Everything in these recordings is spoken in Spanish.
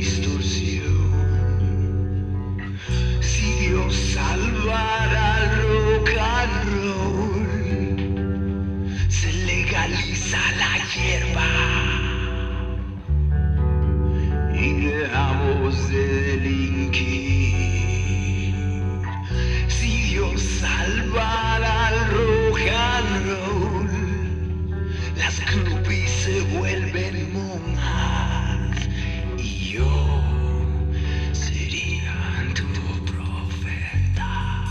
distorsión. Si Dios salvara el rock and roll, se legaliza la hierba y dejamos de delinquir. Si Dios salvara el rock and roll, las groupies se vuelven monjas y yo sería tu profeta.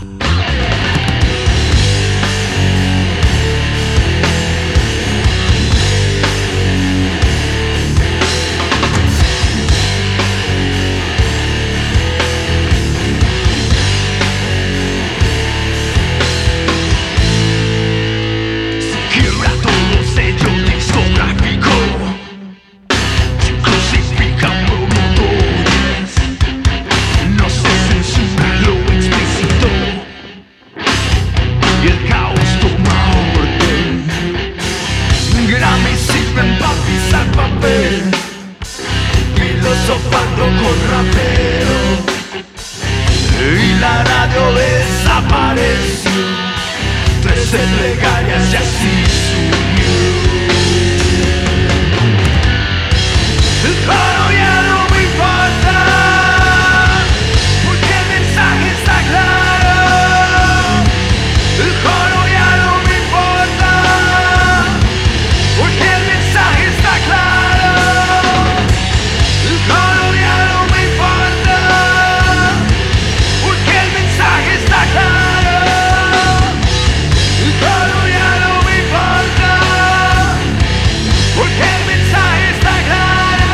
Quiebra todo sello discográfico, se crucifican promotores, no se censura lo explícito y el caos toma orden. Grammy sirven pa' pisar papel, filosofando con rapero y la radio desapareció. 13 plegarias y así subió. El coro ya no me importa, porque el mensaje está claro. El coro ya no me importa, porque el mensaje está claro. El coro ya no me importa, porque el mensaje está claro. Todo ya no me importa, porque el mensaje está claro.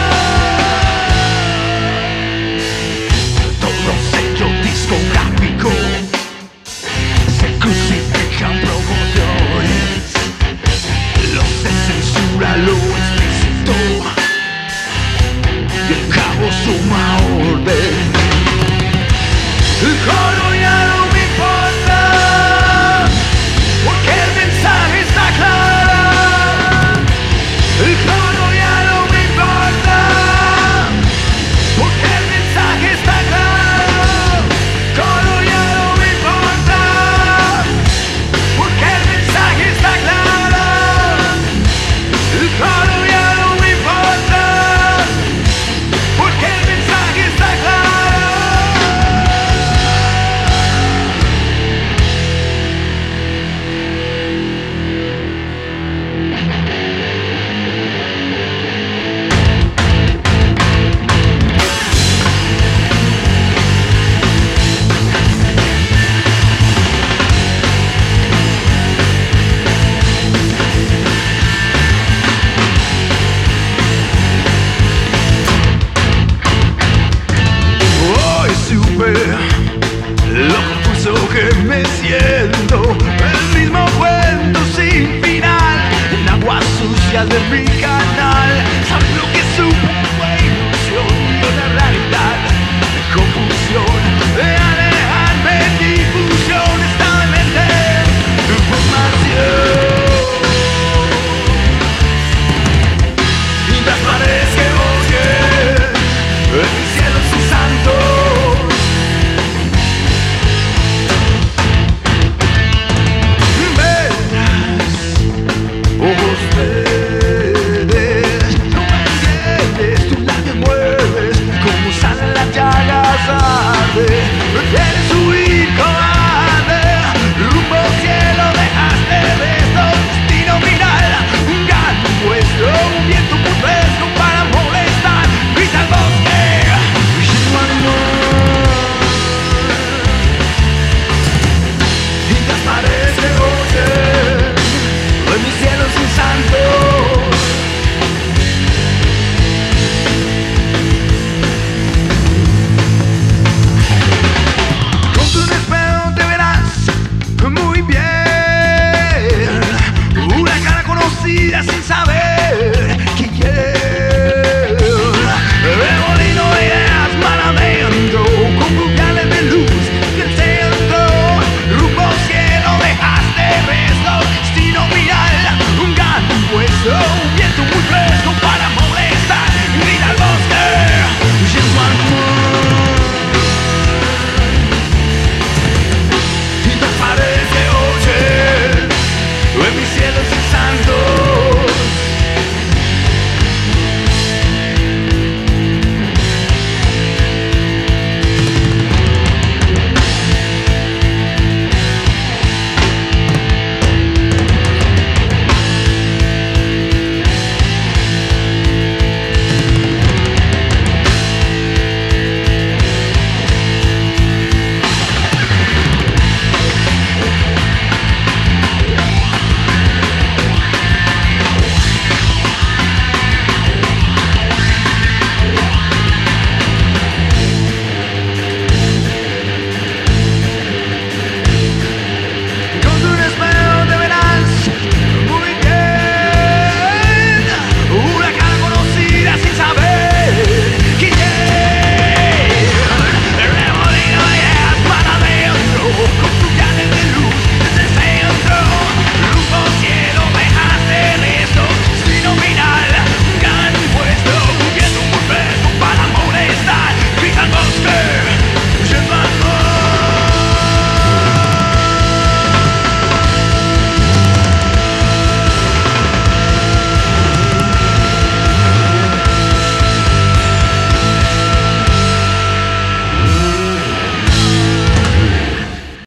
Todo sello discográfico se crucifican promotores, no se censura lo explícito y el caos suma orden. El coro ya no me importa, porque el mensaje está claro. El coro ya no me importa, porque el mensaje está claro. El coro ya no me importa, porque el mensaje está claro. El coro ya no me importa, porque el mensaje está claro. Hoy supe lo confuso que me siento, el mismo cuento sin final, en aguas sucias de mi canal. ¿Sabes lo que supe? Fue ilusión de una realidad, de confusión, de alejarme, difusión, estaba en mente, información. Y las paredes que busqué, en mi cielo sus santos. Verás, ojos verdes, no me entiendes, tus labios mueves, como salen las llagas arde, quieres huir.